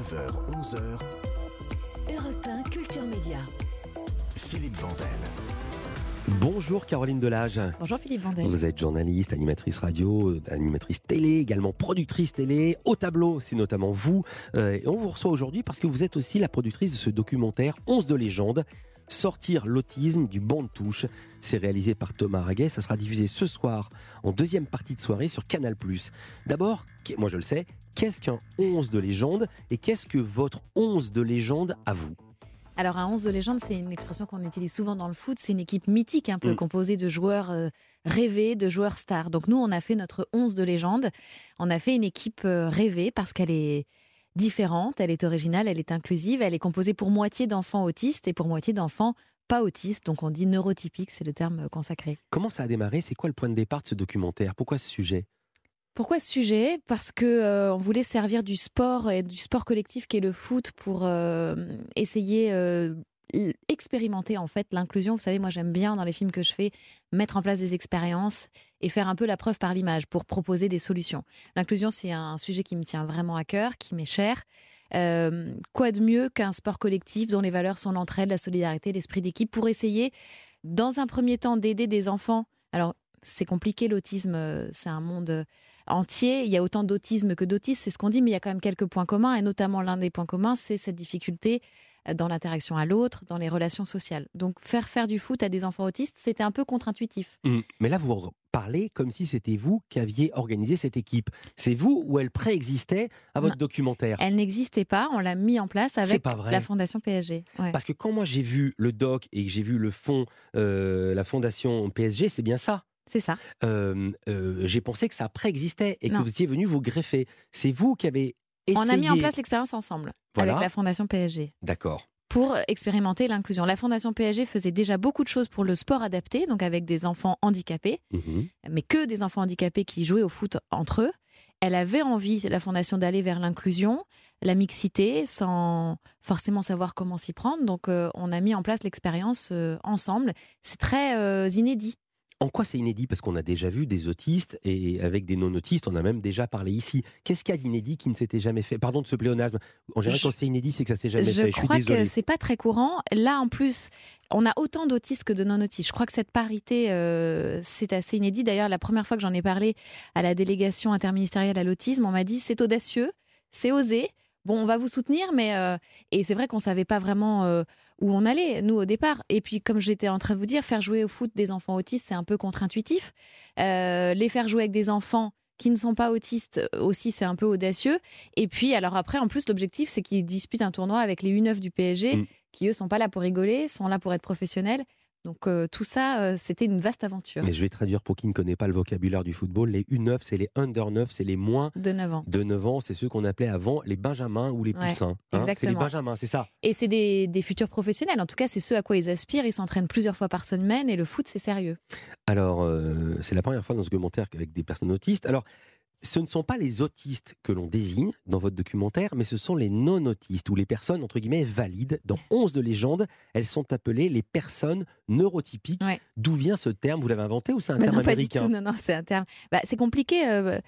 9h, 11h, Europe 1 Culture Média. Philippe Vandel. Bonjour Caroline Delage. Bonjour Philippe Vandel. Vous êtes journaliste, animatrice radio, animatrice télé, également productrice télé. Au tableau, c'est notamment vous. Et on vous reçoit aujourd'hui parce que vous êtes aussi la productrice de ce documentaire 11 de légende. Sortir l'autisme du banc de touche. C'est réalisé par Thomas Raguet. Ça sera diffusé ce soir en deuxième partie de soirée sur Canal+. D'abord, moi je le sais, qu'est-ce qu'un 11 de légende et qu'est-ce que votre 11 de légende à vous ? Alors un 11 de légende, c'est une expression qu'on utilise souvent dans le foot. C'est une équipe mythique, un peu composée de joueurs rêvés, de joueurs stars. Donc nous, on a fait notre 11 de légende. On a fait une équipe rêvée parce qu'elle est différente, elle est originale, elle est inclusive. Elle est composée pour moitié d'enfants autistes et pour moitié d'enfants pas autistes. Donc on dit neurotypique, c'est le terme consacré. Comment ça a démarré ? C'est quoi le point de départ de ce documentaire ? Pourquoi ce sujet ? Pourquoi ce sujet ? Parce que on voulait servir du sport et du sport collectif qui est le foot pour essayer expérimenter en fait l'inclusion. Vous savez, moi j'aime bien dans les films que je fais mettre en place des expériences et faire un peu la preuve par l'image pour proposer des solutions. L'inclusion, c'est un sujet qui me tient vraiment à cœur, qui m'est cher. Quoi de mieux qu'un sport collectif dont les valeurs sont l'entraide, la solidarité, l'esprit d'équipe pour essayer dans un premier temps d'aider des enfants. Alors c'est compliqué l'autisme, c'est un monde entier, il y a autant d'autisme que d'autistes, c'est ce qu'on dit, mais il y a quand même quelques points communs, et notamment l'un des points communs, c'est cette difficulté dans l'interaction à l'autre, dans les relations sociales. Donc faire du foot à des enfants autistes, c'était un peu contre-intuitif. Mais là, vous parlez comme si c'était vous qui aviez organisé cette équipe. C'est vous ou elle préexistait à votre documentaire ? Elle n'existait pas, on l'a mis en place avec la Fondation PSG. Ouais. Parce que quand moi j'ai vu le doc et que j'ai vu le fond, la Fondation PSG, c'est bien ça. C'est ça. J'ai pensé que ça préexistait et que vous étiez venu vous greffer. C'est vous qui avez essayé... On a mis en place l'expérience ensemble, avec la Fondation PSG. D'accord. Pour expérimenter l'inclusion. La Fondation PSG faisait déjà beaucoup de choses pour le sport adapté, donc avec des enfants handicapés, mais que des enfants handicapés qui jouaient au foot entre eux. Elle avait envie, la Fondation, d'aller vers l'inclusion, la mixité, sans forcément savoir comment s'y prendre. Donc on a mis en place l'expérience ensemble. C'est très inédit. En quoi c'est inédit ? Parce qu'on a déjà vu des autistes et avec des non-autistes, on a même déjà parlé ici. Qu'est-ce qu'il y a d'inédit qui ne s'était jamais fait ? Pardon de ce pléonasme. En général, quand c'est inédit, c'est que ça ne s'est jamais fait. Je suis désolé. Je crois que c'est pas très courant. Là, en plus, on a autant d'autistes que de non-autistes. Je crois que cette parité, c'est assez inédit. D'ailleurs, la première fois que j'en ai parlé à la délégation interministérielle à l'autisme, on m'a dit c'est audacieux, c'est osé. Bon, on va vous soutenir, mais et c'est vrai qu'on savait pas vraiment où on allait, nous, au départ. Et puis, comme j'étais en train de vous dire, faire jouer au foot des enfants autistes, c'est un peu contre-intuitif. Les faire jouer avec des enfants qui ne sont pas autistes aussi, c'est un peu audacieux. Et puis, alors après, en plus, l'objectif, c'est qu'ils disputent un tournoi avec les U9 du PSG, qui, eux, sont pas là pour rigoler, sont là pour être professionnels. Donc tout ça, c'était une vaste aventure. Mais je vais traduire pour qui ne connaît pas le vocabulaire du football. Les U9, c'est les under 9, c'est les moins de 9 ans. De 9 ans, c'est ceux qu'on appelait avant les benjamins ou les poussins. Exactement. C'est les benjamins, c'est ça. Et c'est des futurs professionnels. En tout cas, c'est ceux à quoi ils aspirent. Ils s'entraînent plusieurs fois par semaine et le foot, c'est sérieux. Alors, c'est la première fois dans ce documentaire avec des personnes autistes. Alors, ce ne sont pas les autistes que l'on désigne dans votre documentaire, mais ce sont les non-autistes ou les personnes, entre guillemets, valides. Dans 11 de légende, elles sont appelées les personnes neurotypiques. Ouais. D'où vient ce terme ? Vous l'avez inventé ou c'est un terme américain ? Non, c'est un terme. C'est compliqué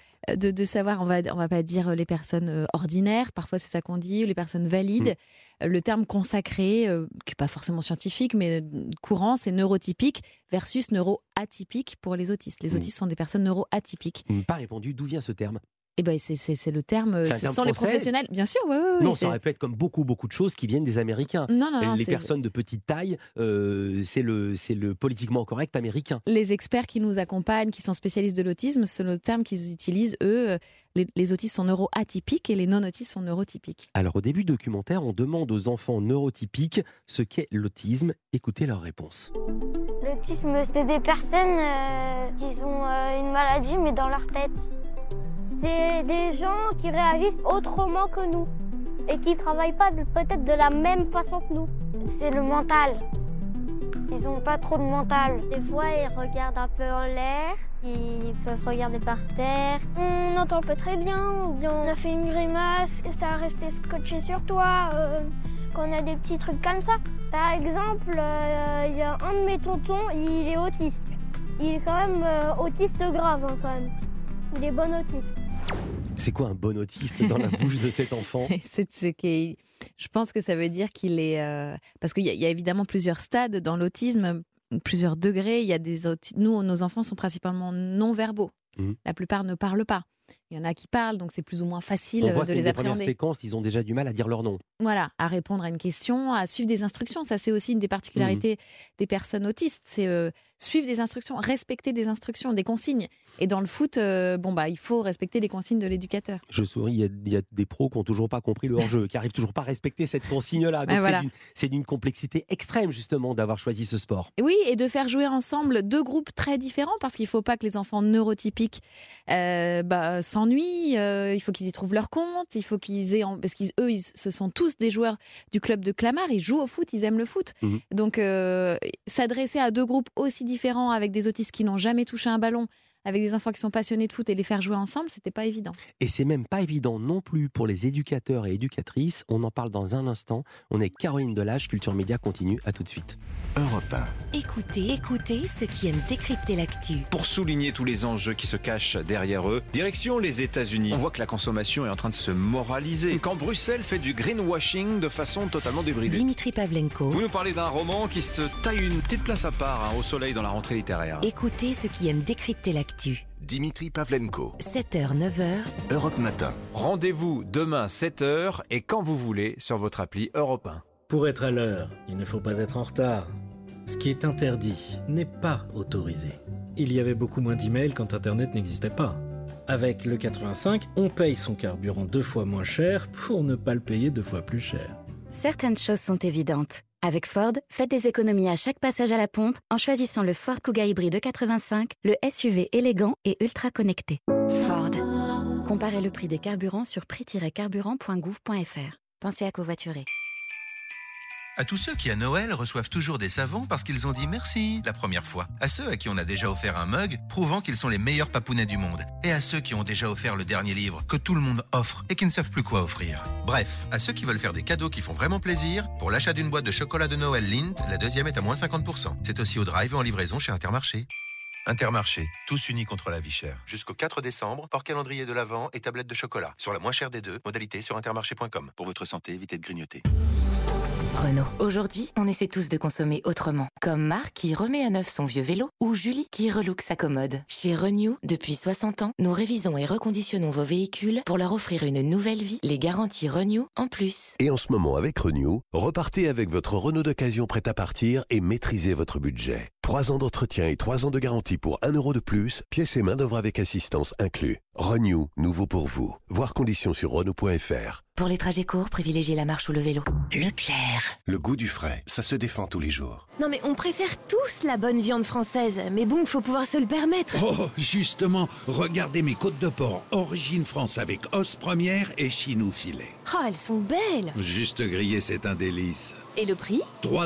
de savoir. On va pas dire les personnes ordinaires, parfois c'est ça qu'on dit, ou les personnes valides. Le terme consacré, qui n'est pas forcément scientifique, mais courant, c'est neurotypique versus neuroatypique pour les autistes. Les autistes sont des personnes neuroatypiques. Vous n'avez pas répondu, d'où vient ce terme ? Eh ben, c'est le terme. Ce sont les professionnels, bien sûr. Oui, non, ça aurait pu être comme beaucoup de choses qui viennent des Américains. Non, les personnes de petite taille, c'est le politiquement correct américain. Les experts qui nous accompagnent, qui sont spécialistes de l'autisme, c'est le terme qu'ils utilisent, eux. Les autistes sont neuroatypiques et les non-autistes sont neurotypiques. Alors au début du documentaire, on demande aux enfants neurotypiques ce qu'est l'autisme. Écoutez leur réponse. L'autisme, c'est des personnes qui ont une maladie, mais dans leur tête. C'est des gens qui réagissent autrement que nous et qui ne travaillent pas peut-être de la même façon que nous. C'est le mental. Ils n'ont pas trop de mental. Des fois, ils regardent un peu en l'air, ils peuvent regarder par terre. On n'entend pas très bien, ou bien on a fait une grimace et ça a resté scotché sur toi. Quand on a des petits trucs comme ça. Par exemple, il y a un de mes tontons, il est autiste. Il est quand même autiste grave, quand même. Il est bon autiste. C'est quoi un bon autiste dans la bouche de cet enfant? Je pense que ça veut dire qu'il est... parce qu'il y a évidemment plusieurs stades dans l'autisme, plusieurs degrés. Il y a nous, nos enfants sont principalement non-verbaux. La plupart ne parlent pas. Il y en a qui parlent, donc c'est plus ou moins facile On voit, de les des appréhender. premières séquences, ils ont déjà du mal à dire leur nom. Voilà, à répondre à une question, à suivre des instructions. Ça, c'est aussi une des particularités des personnes autistes. C'est suivre des instructions, respecter des instructions, des consignes. Et dans le foot, il faut respecter les consignes de l'éducateur. Je souris, il y a des pros qui n'ont toujours pas compris le hors-jeu, qui n'arrivent toujours pas à respecter cette consigne-là. Donc voilà. c'est d'une complexité extrême, justement, d'avoir choisi ce sport. Oui, et de faire jouer ensemble deux groupes très différents, parce qu'il ne faut pas que les enfants neurotypiques s'ennuient. Il faut qu'ils y trouvent leur compte. Il faut qu'ils aient... Parce qu'eux, ce sont tous des joueurs du club de Clamart. Ils jouent au foot, ils aiment le foot. Donc, s'adresser à deux groupes aussi différents, avec des autistes qui n'ont jamais touché un ballon, avec des enfants qui sont passionnés de foot, et les faire jouer ensemble, c'était pas évident. Et c'est même pas évident non plus pour les éducateurs et éducatrices. On en parle dans un instant. On est Caroline Delage, Culture Média continue. À tout de suite. Europe 1. Écoutez ceux qui aiment décrypter l'actu. Pour souligner tous les enjeux qui se cachent derrière eux, direction les États-Unis. On voit que la consommation est en train de se moraliser. Quand Bruxelles fait du greenwashing de façon totalement débridée. Dimitri Pavlenko. Vous nous parlez d'un roman qui se taille une petite place à part au soleil dans la rentrée littéraire. Écoutez ceux qui aiment décrypter l'actu. Dimitri Pavlenko. 7h, 9h. Europe Matin. Rendez-vous demain 7h et quand vous voulez sur votre appli Europe 1. Pour être à l'heure, il ne faut pas être en retard. Ce qui est interdit n'est pas autorisé. Il y avait beaucoup moins d'emails quand Internet n'existait pas. Avec le 85, on paye son carburant 2 fois moins cher pour ne pas le payer 2 fois plus cher. Certaines choses sont évidentes. Avec Ford, faites des économies à chaque passage à la pompe en choisissant le Ford Kuga hybride 85, le SUV élégant et ultra connecté. Ford. Comparez le prix des carburants sur prix-carburant.gouv.fr. Pensez à covoiturer. À tous ceux qui, à Noël, reçoivent toujours des savons parce qu'ils ont dit merci la première fois. À ceux à qui on a déjà offert un mug, prouvant qu'ils sont les meilleurs papounets du monde. Et à ceux qui ont déjà offert le dernier livre que tout le monde offre et qui ne savent plus quoi offrir. Bref, à ceux qui veulent faire des cadeaux qui font vraiment plaisir, pour l'achat d'une boîte de chocolat de Noël Lindt, la deuxième est à moins 50%. C'est aussi au drive et en livraison chez Intermarché. Intermarché, tous unis contre la vie chère. Jusqu'au 4 décembre, hors calendrier de l'Avent et tablette de chocolat. Sur la moins chère des deux, modalité sur intermarché.com. Pour votre santé, évitez de grignoter. Renault. Aujourd'hui, on essaie tous de consommer autrement. Comme Marc qui remet à neuf son vieux vélo ou Julie qui relook sa commode. Chez Renew, depuis 60 ans, nous révisons et reconditionnons vos véhicules pour leur offrir une nouvelle vie. Les garanties Renew en plus. Et en ce moment, avec Renew, repartez avec votre Renault d'occasion prêt à partir et maîtrisez votre budget. 3 ans d'entretien et 3 ans de garantie pour 1 euro de plus, pièces et main d'œuvre avec assistance inclus. Renew, nouveau pour vous. Voir conditions sur Renault.fr. Pour les trajets courts, privilégiez la marche ou le vélo. Leclerc. Le goût du frais, ça se défend tous les jours. Non mais on préfère tous la bonne viande française. Mais bon, faut pouvoir se le permettre. Oh, justement, regardez mes côtes de porc, origine France avec os première et chinou filet. Oh, elles sont belles. Juste grillé, c'est un délice. Et le prix ?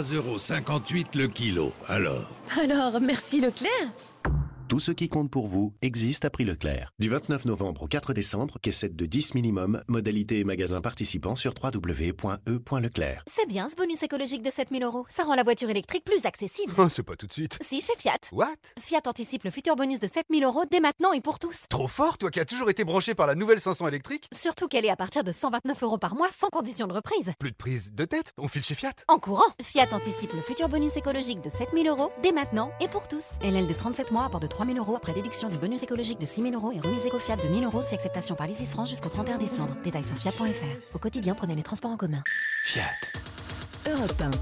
3,58 € le kilo, alors. Alors, merci Leclerc. Tout ce qui compte pour vous existe à prix Leclerc. Du 29 novembre au 4 décembre, caissette de 10 minimum, modalité et magasins participants sur www.e.leclerc. C'est bien ce bonus écologique de 7 000 €. Ça rend la voiture électrique plus accessible. Oh, c'est pas tout de suite. Si, chez Fiat. What ? Fiat anticipe le futur bonus de 7 000 € dès maintenant et pour tous. Trop fort, toi qui as toujours été branché par la nouvelle 500 électrique. Surtout qu'elle est à partir de 129 € par mois sans condition de reprise. Plus de prise de tête, on file chez Fiat. En courant, Fiat anticipe le futur bonus écologique de 7 000 € dès maintenant et pour tous. LL de 37 mois à bord de 3 000 € après déduction du bonus écologique de 6 000 € et remise éco-Fiat de 1 000 € si acceptation par l'Isis France jusqu'au 31 décembre. Détails sur fiat.fr. Au quotidien, prenez les transports en commun. Fiat. Europe 1.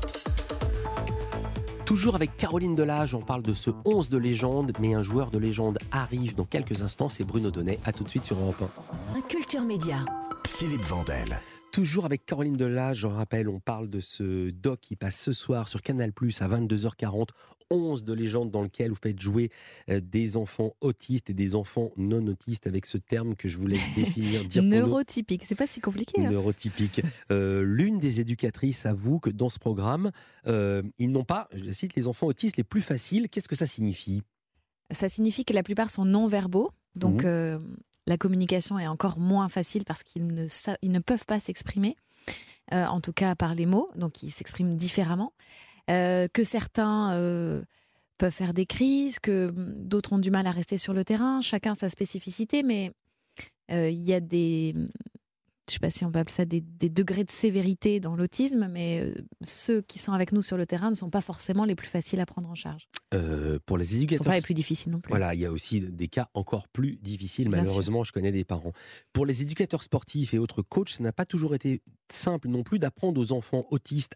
Toujours avec Caroline Delage, on parle de ce 11 de légende, mais un joueur de légende arrive dans quelques instants, c'est Bruno Donnet. À tout de suite sur Europe 1. Culture Média. Philippe Vandel. Toujours avec Caroline Delage, je rappelle, on parle de ce doc qui passe ce soir sur Canal+ à 22h40, 11 de légende dans lequel vous faites jouer des enfants autistes et des enfants non autistes avec ce terme que je vous laisse définir. Dire neurotypique, c'est pas si compliqué. Neurotypique. L'une des éducatrices avoue que dans ce programme, ils n'ont pas, je la cite, les enfants autistes les plus faciles. Qu'est-ce que ça signifie ? Ça signifie que la plupart sont non-verbaux, donc la communication est encore moins facile parce qu'ils ne peuvent pas s'exprimer, en tout cas par les mots, donc ils s'expriment différemment. Que certains peuvent faire des crises, que d'autres ont du mal à rester sur le terrain, chacun sa spécificité, mais Il y a des... Je ne sais pas si on peut appeler ça des degrés de sévérité dans l'autisme, mais ceux qui sont avec nous sur le terrain ne sont pas forcément les plus faciles à prendre en charge. Pour les Ils ne éducateurs... sont pas les plus difficiles non plus. Voilà, il y a aussi des cas encore plus difficiles. Bien Malheureusement, je connais des parents. Pour les éducateurs sportifs et autres coachs, ça n'a pas toujours été simple non plus d'apprendre aux enfants autistes,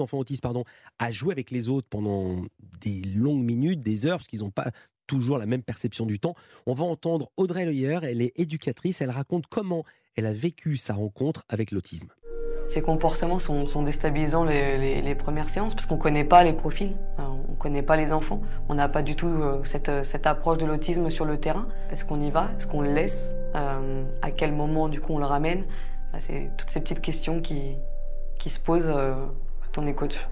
à jouer avec les autres pendant des longues minutes, des heures, parce qu'ils n'ont pas toujours la même perception du temps. On va entendre Audrey Leuyer, elle est éducatrice, elle raconte comment elle a vécu sa rencontre avec l'autisme. Ces comportements sont déstabilisants les premières séances parce qu'on ne connaît pas les profils, on ne connaît pas les enfants. On n'a pas du tout cette approche de l'autisme sur le terrain. Est-ce qu'on y va? Est-ce qu'on le laisse? À quel moment du coup on le ramène? C'est toutes ces petites questions qui se posent quand on est coach.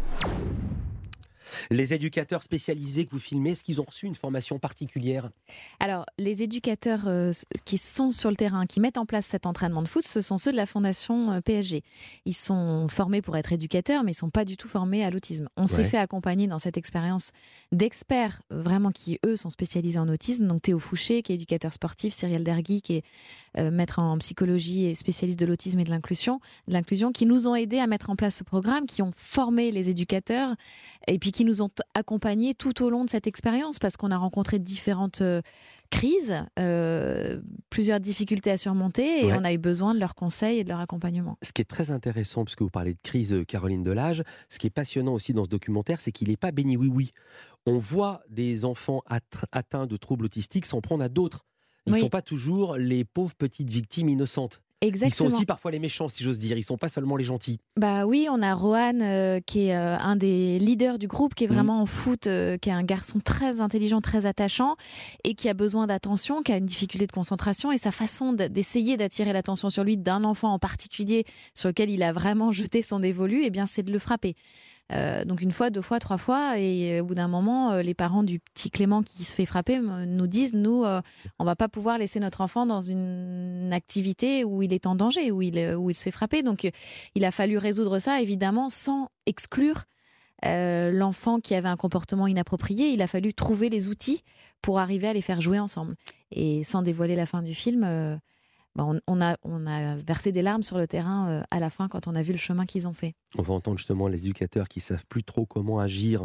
Les éducateurs spécialisés que vous filmez, est-ce qu'ils ont reçu une formation particulière? Alors, les éducateurs qui sont sur le terrain, qui mettent en place cet entraînement de foot, ce sont ceux de la Fondation PSG. Ils sont formés pour être éducateurs, mais ils ne sont pas du tout formés à l'autisme. On s'est fait accompagner dans cette expérience d'experts vraiment qui, eux, sont spécialisés en autisme. Donc Théo Fouché, qui est éducateur sportif, Cyrielle Dergui, qui est maître en psychologie et spécialiste de l'autisme et de l'inclusion, qui nous ont aidés à mettre en place ce programme, qui ont formé les éducateurs et puis qui nous ont accompagnés tout au long de cette expérience parce qu'on a rencontré différentes crises, plusieurs difficultés à surmonter et on a eu besoin de leurs conseils et de leur accompagnement. Ce qui est très intéressant, puisque vous parlez de crise, Caroline Delage, ce qui est passionnant aussi dans ce documentaire, c'est qu'il n'est pas béni oui-oui. On voit des enfants atteints de troubles autistiques s'en prendre à d'autres. Ils ne sont pas toujours les pauvres petites victimes innocentes. Exactement. Ils sont aussi parfois les méchants, si j'ose dire. Ils ne sont pas seulement les gentils. Bah oui, on a Rohan, qui est un des leaders du groupe, qui est vraiment en foot, qui est un garçon très intelligent, très attachant, et qui a besoin d'attention, qui a une difficulté de concentration, et sa façon d'essayer d'attirer l'attention sur lui d'un enfant en particulier, sur lequel il a vraiment jeté son dévolu, eh bien, c'est de le frapper. Donc une fois, deux fois, trois fois, et au bout d'un moment, les parents du petit Clément qui se fait frapper nous disent, on va pas pouvoir laisser notre enfant dans une activité où il est en danger, où il se fait frapper. Donc il a fallu résoudre ça, évidemment, sans exclure l'enfant qui avait un comportement inapproprié. Il a fallu trouver les outils pour arriver à les faire jouer ensemble. Et sans dévoiler la fin du film... on a versé des larmes sur le terrain à la fin quand on a vu le chemin qu'ils ont fait. On va entendre justement les éducateurs qui ne savent plus trop comment agir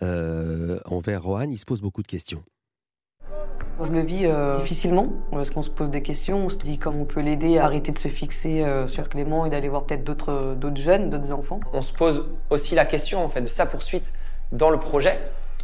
envers Rohan. Ils se posent beaucoup de questions. Je le vis difficilement parce qu'on se pose des questions. On se dit comment on peut l'aider à arrêter de se fixer sur Clément et d'aller voir peut-être d'autres jeunes, d'autres enfants. On se pose aussi la question en fait, de sa poursuite dans le projet.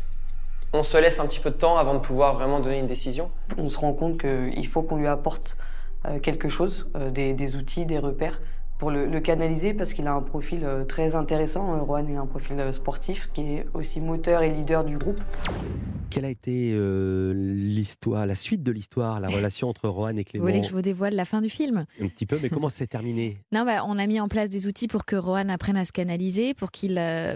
On se laisse un petit peu de temps avant de pouvoir vraiment donner une décision. On se rend compte qu'il faut qu'on lui apporte quelque chose, des outils, des repères pour le canaliser parce qu'il a un profil très intéressant. Rohan il a un profil sportif qui est aussi moteur et leader du groupe. Quelle a été l'histoire, la suite de l'histoire, la relation entre Rohan et Clément? Vous voulez que je vous dévoile la fin du film? Un petit peu, mais comment c'est terminé? Non, on a mis en place des outils pour que Rohan apprenne à se canaliser, pour qu'il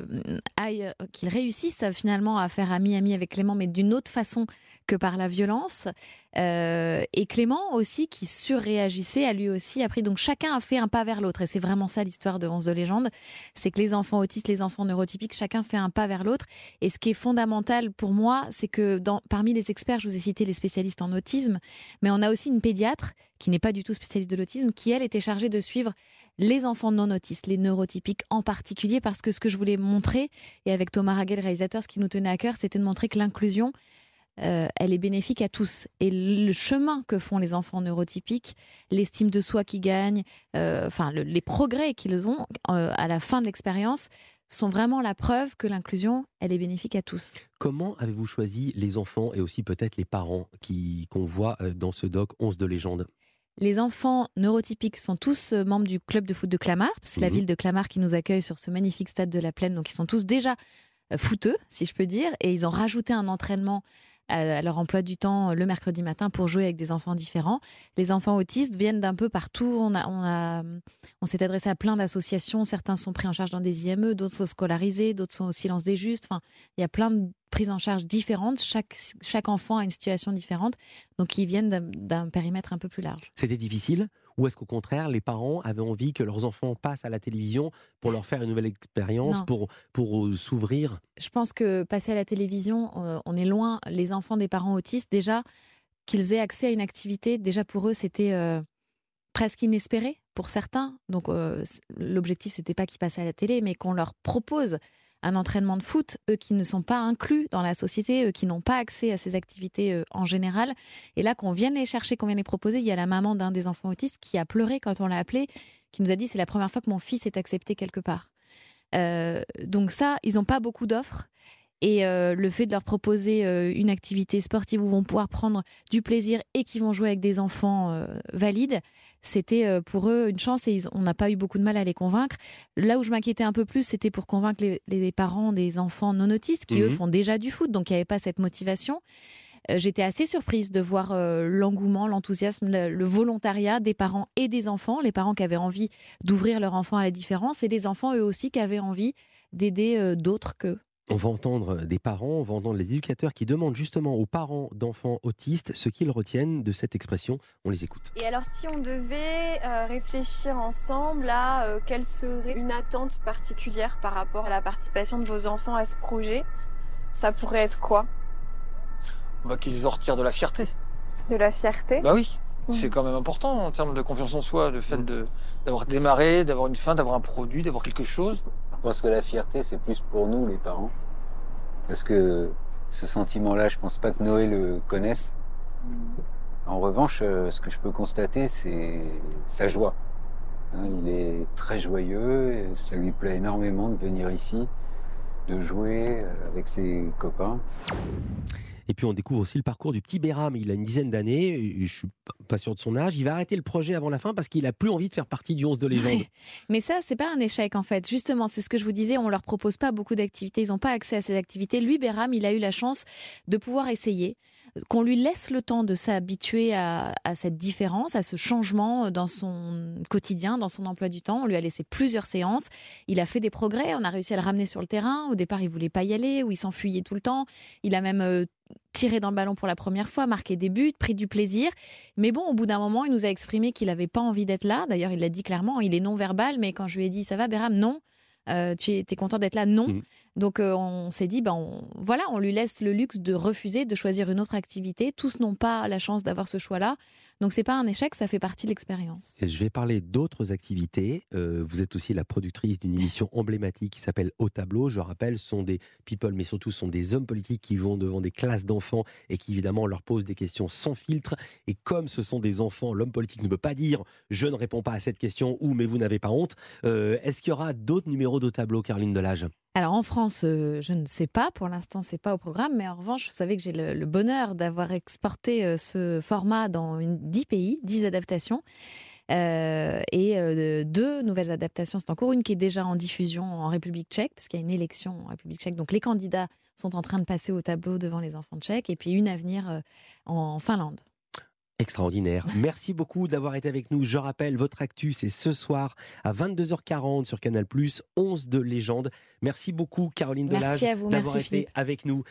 réussisse finalement à faire ami avec Clément, mais d'une autre façon que par la violence. Et Clément aussi, qui surréagissait, a lui aussi appris. Donc chacun a fait un pas vers l'autre. Et c'est vraiment ça l'histoire de 11 de légende. C'est que les enfants autistes, les enfants neurotypiques, chacun fait un pas vers l'autre. Et ce qui est fondamental pour moi, c'est que parmi les experts, je vous ai cité les spécialistes en autisme, mais on a aussi une pédiatre qui n'est pas du tout spécialiste de l'autisme, qui elle était chargée de suivre les enfants non autistes, les neurotypiques en particulier, parce que ce que je voulais montrer, et avec Thomas Raguet, le réalisateur, ce qui nous tenait à cœur, c'était de montrer que l'inclusion, elle est bénéfique à tous. Et le chemin que font les enfants neurotypiques, l'estime de soi qui gagne, les progrès qu'ils ont à la fin de l'expérience, sont vraiment la preuve que l'inclusion, elle est bénéfique à tous. Comment avez-vous choisi les enfants et aussi peut-être les parents qu'on voit dans ce doc 11 de légende? Les enfants neurotypiques sont tous membres du club de foot de Clamart. C'est la ville de Clamart qui nous accueille sur ce magnifique stade de la Plaine. Donc ils sont tous déjà footeux, si je peux dire. Et ils ont rajouté un entraînement à leur emploi du temps le mercredi matin pour jouer avec des enfants différents. Les enfants autistes viennent d'un peu partout. On s'est adressé à plein d'associations. Certains sont pris en charge dans des IME, d'autres sont scolarisés, d'autres sont au silence des justes. Enfin, il y a plein de prises en charge différentes. Chaque enfant a une situation différente. Donc, ils viennent d'un périmètre un peu plus large. C'était difficile? Ou est-ce qu'au contraire, les parents avaient envie que leurs enfants passent à la télévision pour leur faire une nouvelle expérience, pour s'ouvrir? Je pense que passer à la télévision, on est loin. Les enfants des parents autistes, déjà, qu'ils aient accès à une activité, déjà pour eux, c'était presque inespéré pour certains. Donc l'objectif, c'était pas qu'ils passent à la télé, mais qu'on leur propose un entraînement de foot, eux qui ne sont pas inclus dans la société, eux qui n'ont pas accès à ces activités en général. Et là, qu'on vienne les chercher, qu'on vienne les proposer, il y a la maman d'un des enfants autistes qui a pleuré quand on l'a appelée, qui nous a dit c'est la première fois que mon fils est accepté quelque part. Donc ça, ils n'ont pas beaucoup d'offres. Et le fait de leur proposer une activité sportive où ils vont pouvoir prendre du plaisir et qui vont jouer avec des enfants valides, c'était pour eux une chance et on n'a pas eu beaucoup de mal à les convaincre. Là où je m'inquiétais un peu plus, c'était pour convaincre les parents des enfants non autistes qui, eux, font déjà du foot, donc il n'y avait pas cette motivation. J'étais assez surprise de voir l'engouement, l'enthousiasme, le volontariat des parents et des enfants, les parents qui avaient envie d'ouvrir leur enfant à la différence et les enfants, eux aussi, qui avaient envie d'aider d'autres qu'eux. On va entendre des parents, on va entendre les éducateurs qui demandent justement aux parents d'enfants autistes ce qu'ils retiennent de cette expression. On les écoute. Et alors, si on devait réfléchir ensemble à quelle serait une attente particulière par rapport à la participation de vos enfants à ce projet, ça pourrait être quoi ? Qu'ils en retirent de la fierté. De la fierté ? Bah oui, c'est quand même important en termes de confiance en soi, le fait d'avoir démarré, d'avoir une fin, d'avoir un produit, d'avoir quelque chose. Je pense que la fierté, c'est plus pour nous, les parents. Parce que ce sentiment-là, je pense pas que Noé le connaisse. En revanche, ce que je peux constater, c'est sa joie. Il est très joyeux, et ça lui plaît énormément de venir ici, de jouer avec ses copains. Et puis on découvre aussi le parcours du petit Béram. Il a une dizaine d'années, je suis pas sûr de son âge. Il va arrêter le projet avant la fin parce qu'il a plus envie de faire partie du 11 de légende. Mais ça, c'est pas un échec en fait. Justement, c'est ce que je vous disais, on leur propose pas beaucoup d'activités, ils n'ont pas accès à ces activités. Lui, Béram, il a eu la chance de pouvoir essayer, qu'on lui laisse le temps de s'habituer à cette différence, à ce changement dans son quotidien, dans son emploi du temps. On lui a laissé plusieurs séances. Il a fait des progrès. On a réussi à le ramener sur le terrain. Au départ, il voulait pas y aller, ou il s'enfuyait tout le temps. Il a même tiré dans le ballon pour la première fois, marqué des buts, pris du plaisir. Mais bon, au bout d'un moment, il nous a exprimé qu'il n'avait pas envie d'être là. D'ailleurs, il l'a dit clairement, il est non-verbal. Mais quand je lui ai dit « ça va, Béram ?» Non. Tu es content d'être là? Non. Donc on s'est dit, on lui laisse le luxe de refuser, de choisir une autre activité. Tous n'ont pas la chance d'avoir ce choix-là. Donc c'est pas un échec, ça fait partie de l'expérience. Et je vais parler d'autres activités. Vous êtes aussi la productrice d'une émission emblématique qui s'appelle Au Tableau. Je rappelle, ce sont des people, mais surtout ce sont des hommes politiques qui vont devant des classes d'enfants et qui évidemment leur posent des questions sans filtre. Et comme ce sont des enfants, l'homme politique ne peut pas dire « je ne réponds pas à cette question » ou « mais vous n'avez pas honte ». Est-ce qu'il y aura d'autres numéros d'Au Tableau, Caroline Delage ? Alors en France, je ne sais pas, pour l'instant c'est pas au programme, mais en revanche, vous savez que j'ai le bonheur d'avoir exporté ce format dans 10 pays, 10 adaptations, et 2 nouvelles adaptations c'est en cours, une qui est déjà en diffusion en République tchèque, parce qu'il y a une élection en République tchèque, donc les candidats sont en train de passer au tableau devant les enfants tchèques, et puis une à venir en Finlande. Extraordinaire. Merci beaucoup d'avoir été avec nous. Je rappelle, votre actu, c'est ce soir à 22h40 sur Canal+, 11 de légende. Merci beaucoup, Caroline Delage, Merci à vous, d'avoir merci été Philippe. avec nous.